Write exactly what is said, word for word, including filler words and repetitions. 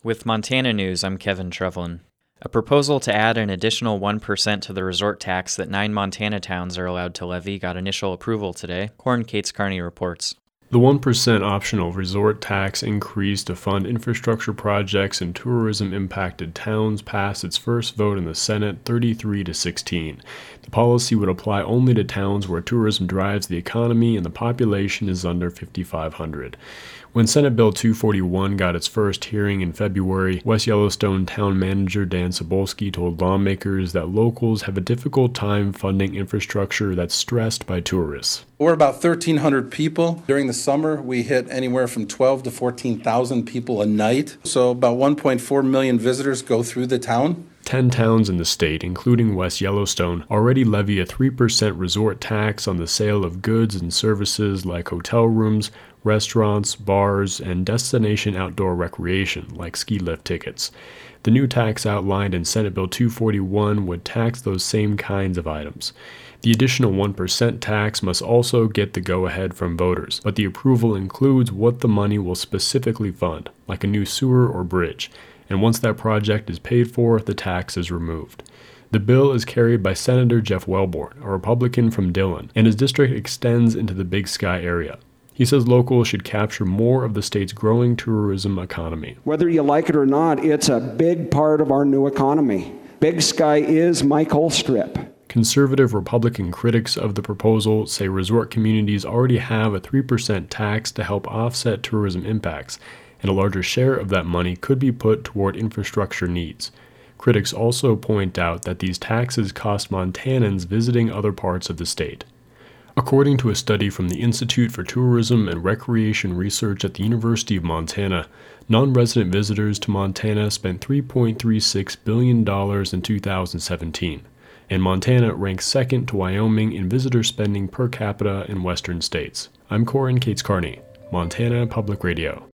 With Montana News, I'm Kevin Trevlin. A proposal to add an additional one percent to the resort tax that nine Montana towns are allowed to levy got initial approval today. Corin Cates Kearney reports. The one percent optional resort tax increase to fund infrastructure projects in tourism-impacted towns passed its first vote in the Senate thirty-three to sixteen. The policy would apply only to towns where tourism drives the economy and the population is under fifty-five hundred. When Senate Bill two forty-one got its first hearing in February, West Yellowstone Town Manager Dan Sobolski told lawmakers that locals have a difficult time funding infrastructure that's stressed by tourists. We're about thirteen hundred people. During the summer, we hit anywhere from twelve to fourteen thousand people a night. So about one point four million visitors go through the town. Ten towns in the state, including West Yellowstone, already levy a three percent resort tax on the sale of goods and services like hotel rooms, restaurants, bars, and destination outdoor recreation like ski lift tickets. The new tax outlined in Senate Bill two forty-one would tax those same kinds of items. The additional one percent tax must also get the go-ahead from voters, but the approval includes what the money will specifically fund, like a new sewer or bridge. And once that project is paid for, the tax is removed. The bill is carried by Senator Jeff Welborn, a Republican from Dillon, and his district extends into the Big Sky area. He says locals should capture more of the state's growing tourism economy. Whether you like it or not, it's a big part of our new economy. Big Sky is my Colstrip. Conservative Republican critics of the proposal say resort communities already have a three percent tax to help offset tourism impacts, and a larger share of that money could be put toward infrastructure needs. Critics also point out that these taxes cost Montanans visiting other parts of the state. According to a study from the Institute for Tourism and Recreation Research at the University of Montana, non-resident visitors to Montana spent three point three six billion dollars in two thousand seventeen, and Montana ranks second to Wyoming in visitor spending per capita in western states. I'm Corin Cates Kearney, Montana Public Radio.